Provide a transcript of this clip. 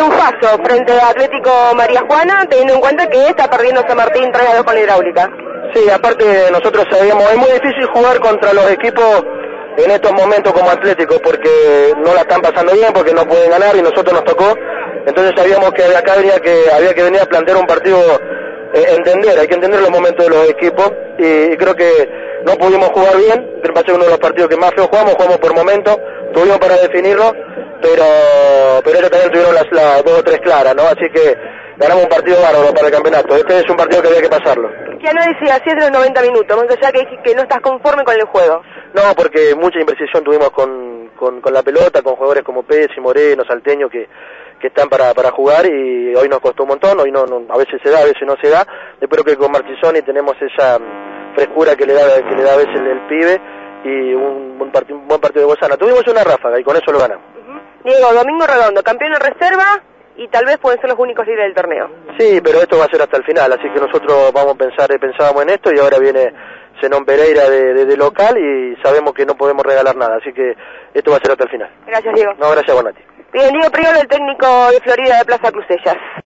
triunfazo frente a Atlético María Juana, teniendo en cuenta que está perdiendo San Martín 3-2 con la Hidráulica. Sí, aparte nosotros sabíamos, es muy difícil jugar contra los equipos en estos momentos como Atlético, porque no la están pasando bien, porque no pueden ganar y nosotros nos tocó. Entonces sabíamos que acá había que venir a plantear un partido, hay que entender los momentos de los equipos, y creo que no pudimos jugar bien. Va a ser uno de los partidos que más feo jugamos por momentos, tuvimos para definirlo, pero ellos también tuvieron las 2 o 3 claras, ¿no? Así que ganamos un partido bárbaro para el campeonato. Este es un partido que había que pasarlo. ¿Qué análisis hacías de los 90 minutos? Más allá que no estás conforme con el juego. No, porque mucha imprecisión tuvimos con la pelota, con jugadores como Pérez y Moreno, Salteño, que están para jugar, y hoy nos costó un montón. Hoy no, a veces se da, a veces no se da. Espero que con Marchisoni tenemos esa frescura que le da a veces el pibe, y un buen partido de Bozana. Tuvimos una ráfaga y con eso lo ganamos. Diego, Domingo Redondo, campeón en reserva, y tal vez pueden ser los únicos líderes del torneo. Sí, pero esto va a ser hasta el final, así que nosotros pensábamos en esto, y ahora viene Zenón Pereira de local, y sabemos que no podemos regalar nada, así que esto va a ser hasta el final. Gracias, Diego. No, gracias, Bonatti. Bien, Diego Priolo, el técnico de Florida de Plaza Crucellas.